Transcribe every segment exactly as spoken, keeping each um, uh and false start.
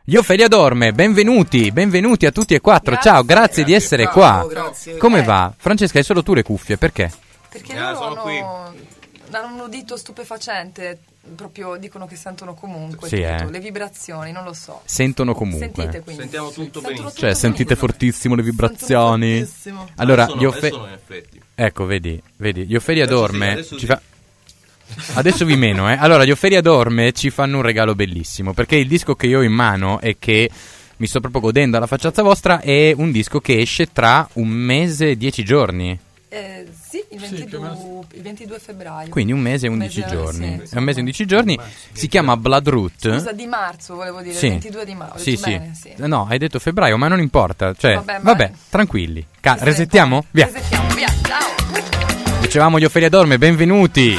Gli Ophelia Dorme, benvenuti, benvenuti a tutti e quattro. Grazie. Ciao, grazie di essere Grazie, qua. grazie. Come Eh. va? Francesca, hai solo tu le cuffie, perché? Perché Ah, loro sono hanno, qui. hanno un udito stupefacente, proprio dicono che sentono comunque Sì, tutto, eh. le vibrazioni, non lo so. Sentono comunque. Sentite quindi. Sentiamo tutto Sentono benissimo. tutto Cioè, sentite benissimo. fortissimo le Sentono vibrazioni. fortissimo. Allora, adesso gli no, Ophe- adesso no, in effetti. Ecco, vedi, vedi, gli Ophelia Adesso Dorme sì, adesso ci sì. fa... Adesso vi meno, eh. Allora, gli Ophelia Dorme ci fanno un regalo bellissimo, perché il disco che io ho in mano e che mi sto proprio godendo alla facciazza vostra è un disco che esce tra un mese e dieci giorni. Eh, sì, il ventidue, il ventidue febbraio. Quindi un mese e Un undici mese, giorni. sì, È un mese e insomma. undici giorni. Si chiama Bloodroot. Scusa, di marzo volevo dire, Sì. il ventidue di marzo. Sì, sì. Bene, sì. No, hai detto febbraio, ma non importa. Cioè, vabbè, Vabbè, ma- tranquilli. Ca- Sì, resettiamo? Via. Resettiamo, via, ciao. Dicevamo gli Ophelia Dorme, benvenuti.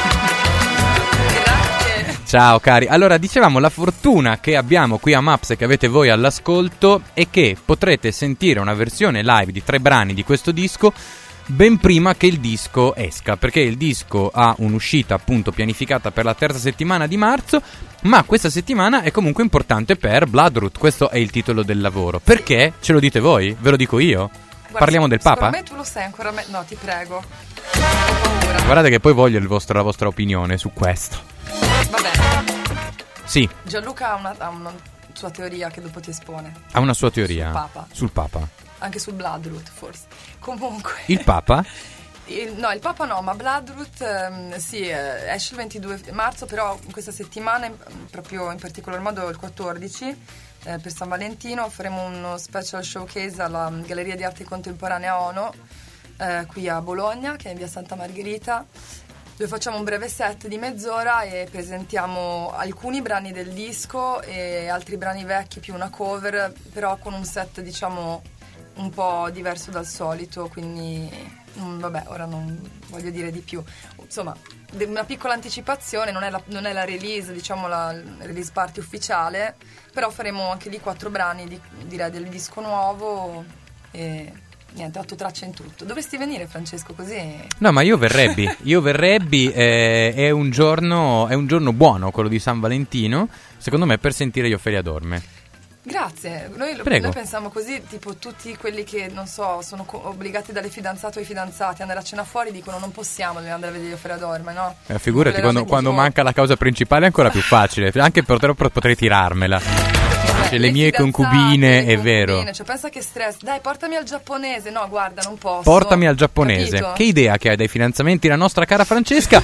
Grazie. Ciao cari, allora dicevamo la fortuna che abbiamo qui a Maps e che avete voi all'ascolto è che potrete sentire una versione live di tre brani di questo disco ben prima che il disco esca, perché il disco ha un'uscita appunto pianificata per la terza settimana di marzo, ma questa settimana è comunque importante per Bloodroot, questo è il titolo del lavoro. Perché? Ce lo dite voi? Ve lo dico io? Guarda, Parliamo del Papa? Secondo me tu lo sai ancora me- no, ti prego. Ho paura. Guardate che poi voglio il vostro- la vostra opinione su questo. Va bene. Sì, Gianluca ha una, ha una sua teoria che dopo ti espone. ha una sua teoria Sul Papa. sul Papa. Anche sul Bloodroot, forse. Comunque. Il Papa? Il- no, il Papa no, ma Bloodroot ehm, sì, eh, esce il ventidue marzo, però in questa settimana, in- proprio in particolar modo il quattordici, eh, per San Valentino, faremo uno special showcase alla Galleria di Arte Contemporanea ONO, eh, qui a Bologna, che è in via Santa Margherita, dove facciamo un breve set di mezz'ora e presentiamo alcuni brani del disco e altri brani vecchi più una cover, però con un set diciamo un po' diverso dal solito, quindi mm, vabbè, ora non voglio dire di più. Insomma, de- una piccola anticipazione, non è la, non è la release, diciamo la release party ufficiale, però faremo anche lì quattro brani di- direi del disco nuovo e niente, otto tracce in tutto. Dovresti venire, Francesco, così. No, ma io verrebbi, io verrebbi, eh, è un giorno, è un giorno buono quello di San Valentino, secondo me, per sentire gli Ophelia Dorme. Grazie, noi, lo- Prego. noi pensiamo così, tipo tutti quelli che, non so, sono co- obbligati dalle fidanzate o ai fidanzati ad andare a cena fuori, dicono non possiamo, dobbiamo andare a vedere gli Ophelia Dorme, no? Eh, figurati, Le quando, robe quando tipo- manca la causa principale è ancora più facile, anche per potrei tirarmela. Vabbè, Cioè, le mie fidanzate, concubine, le è vero. concubine, cioè pensa che stress, dai portami al giapponese, no guarda non posso. Portami al giapponese. Capito? Che idea che hai dai fidanzamenti la nostra cara Francesca?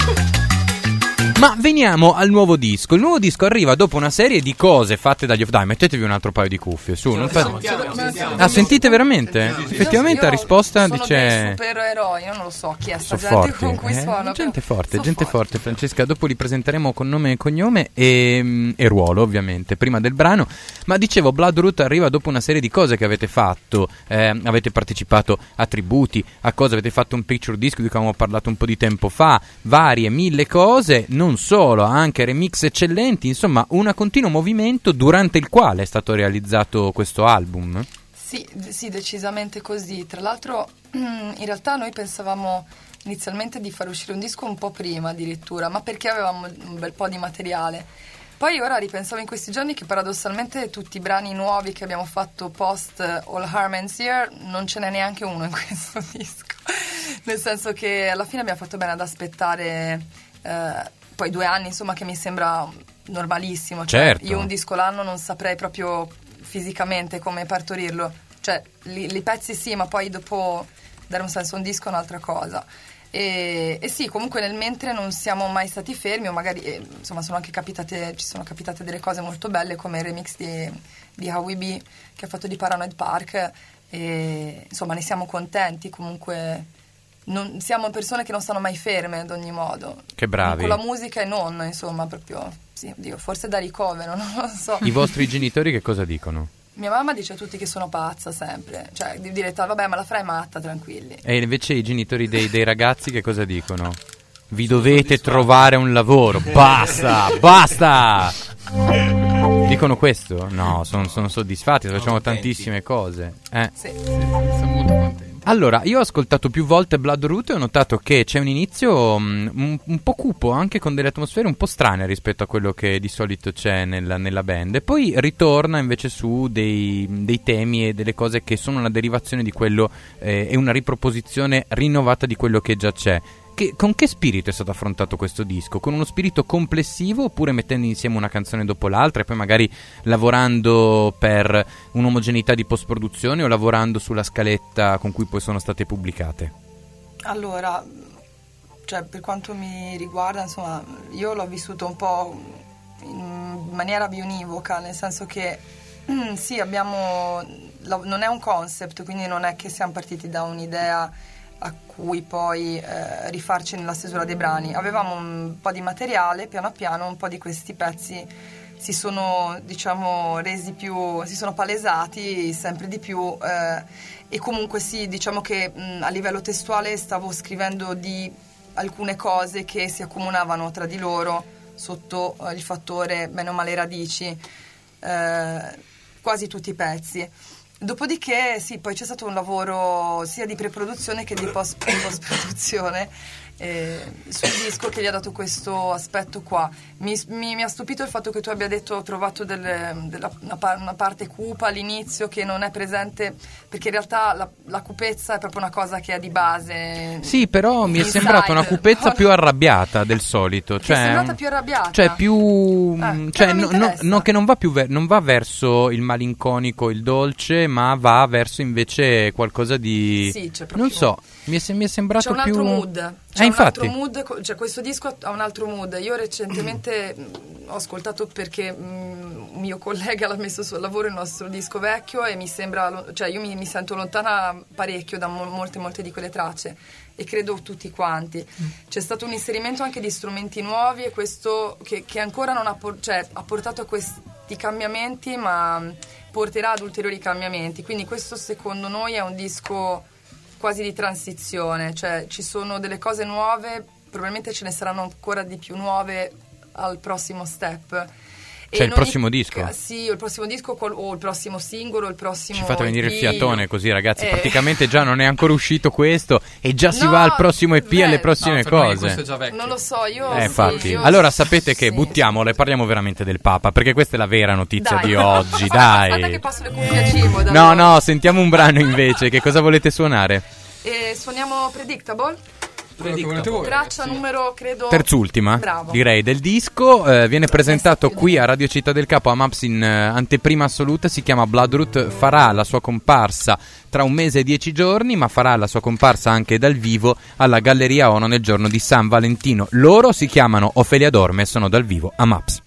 Ma veniamo al nuovo disco. Il nuovo disco arriva dopo una serie di cose fatte dagli... Dai, mettetevi un altro paio di cuffie, su. Non fa... Sentiamo, sentiamo. Ah, sentite veramente? Effettivamente Io la risposta sono dice... dei supereroi, io non lo so chi è sta Sono gente forti, con cui eh? suono. gente però- forte, sono gente forti. forte Francesca, dopo li presenteremo con nome e cognome e, mm, e ruolo ovviamente, prima del brano, ma dicevo Bloodroot arriva dopo una serie di cose che avete fatto, eh, avete partecipato a tributi, a cose, avete fatto un picture disc di cui avevamo parlato un po' di tempo fa, varie, mille cose, non solo, anche remix eccellenti, insomma un continuo movimento durante il quale è stato realizzato questo album. Sì, d- sì, decisamente così. Tra l'altro, in realtà noi pensavamo inizialmente di far uscire un disco un po' prima addirittura, ma perché avevamo un bel po' di materiale. Poi ora ripensavo in questi giorni che paradossalmente tutti i brani nuovi che abbiamo fatto post All Harm Ends Here non ce n'è neanche uno in questo disco. Nel senso che alla fine abbiamo fatto bene ad aspettare eh, poi due anni, insomma, che mi sembra normalissimo. Cioè, Certo. io un disco l'anno non saprei proprio fisicamente come partorirlo, cioè li, li pezzi sì, ma poi dopo dare un senso a un disco è un'altra cosa. E, e sì, comunque nel mentre non siamo mai stati fermi, o magari eh, insomma sono anche capitate, ci sono capitate delle cose molto belle come il remix di, di How We Be che ha fatto di Paranoid Park, e insomma ne siamo contenti. Comunque non, siamo persone che non stanno mai ferme ad ogni modo, Che bravi. con la musica e non, insomma, proprio sì, Dio, forse da ricovero, non lo so. I vostri genitori che cosa dicono? Mia mamma dice a tutti che sono pazza sempre, cioè di dire vabbè ma la farai matta, tranquilli. E invece i genitori dei, dei ragazzi che cosa dicono? Vi dovete trovare un lavoro, basta, basta! Dicono questo? No, sono, sono soddisfatti, facciamo contenti. tantissime cose. Eh. Sì. Sono molto contenti. Allora, io ho ascoltato più volte Bloodroot e ho notato che c'è un inizio um, un, un po' cupo, anche con delle atmosfere un po' strane rispetto a quello che di solito c'è nella, nella band, e poi ritorna invece su dei, dei temi e delle cose che sono una derivazione di quello eh, e una riproposizione rinnovata di quello che già c'è. Che, con che spirito è stato affrontato questo disco? Con uno spirito complessivo, oppure mettendo insieme una canzone dopo l'altra e poi magari lavorando per un'omogeneità di post-produzione o lavorando sulla scaletta con cui poi sono state pubblicate? Allora, cioè, per quanto mi riguarda, insomma, io l'ho vissuto un po' in maniera bionivoca, nel senso che sì, abbiamo, non è un concept, quindi non è che siamo partiti da un'idea a cui poi eh, rifarci nella stesura dei brani. Avevamo un po' di materiale, piano piano un po' di questi pezzi si sono, diciamo, resi più, si sono palesati sempre di più, eh, e comunque sì, diciamo che mh, a livello testuale stavo scrivendo di alcune cose che si accomunavano tra di loro sotto eh, il fattore bene o male radici, eh, quasi tutti i pezzi. Dopodiché sì, poi c'è stato un lavoro sia di pre-produzione che di post- post-produzione eh, sul disco, che gli ha dato questo aspetto qua. Mi, mi, mi ha stupito il fatto che tu abbia detto ho trovato delle, della, una, par- una parte cupa all'inizio che non è presente, perché in realtà la, la cupezza è proprio una cosa che è di base. Sì, però mi è sembrata una cupezza più arrabbiata del solito. Cioè, è sembrata più arrabbiata? Cioè più eh, cioè, non, no, no, no, che non va più ver- non va verso il malinconico, il dolce, ma va verso invece qualcosa di sì, c'è proprio, non so, mi è, se- mi è sembrato c'è un più altro mood. C'è eh, un infatti. altro mood, cioè questo disco ha un altro mood. Io recentemente mh, ho ascoltato perché mh, un mio collega l'ha messo sul lavoro il nostro disco vecchio e mi sembra, lo- cioè io mi, mi sento lontana parecchio da mo- molte molte di quelle tracce, e credo tutti quanti. Mm. C'è stato un inserimento anche di strumenti nuovi, e questo che, che ancora non ha, por- cioè, ha portato a questi cambiamenti, ma porterà ad ulteriori cambiamenti. Quindi questo secondo noi è un disco quasi di transizione, cioè ci sono delle cose nuove, probabilmente ce ne saranno ancora di più nuove al prossimo step. Cioè il prossimo disco? Sì, il prossimo disco o il prossimo singolo, il prossimo. Ci fate venire E P. il fiatone così, ragazzi, eh. praticamente già non è ancora uscito questo e già si No, va al prossimo E P, beh, alle prossime no, per noi cose. questo è già vecchio. Non lo so, io Eh, sì, infatti. io Allora sì, sapete che sì. buttiamola e parliamo veramente del Papa, perché questa è la vera notizia Dai. di oggi, Aspetta dai. che passo le cuffie a Cimo, da No, allora. no, sentiamo un brano invece, che cosa volete suonare? E suoniamo Predictable, Quello che volete voi, traccia ragazzi. numero credo Terzultima, Bravo. direi, del disco. eh, Viene presentato più qui di- a Radio Città del Capo, a Maps, in eh, anteprima assoluta. Si chiama Bloodroot, farà la sua comparsa tra un mese e dieci giorni, ma farà la sua comparsa anche dal vivo alla Galleria Ono nel giorno di San Valentino. Loro si chiamano Ofelia Dorme e sono dal vivo a Maps.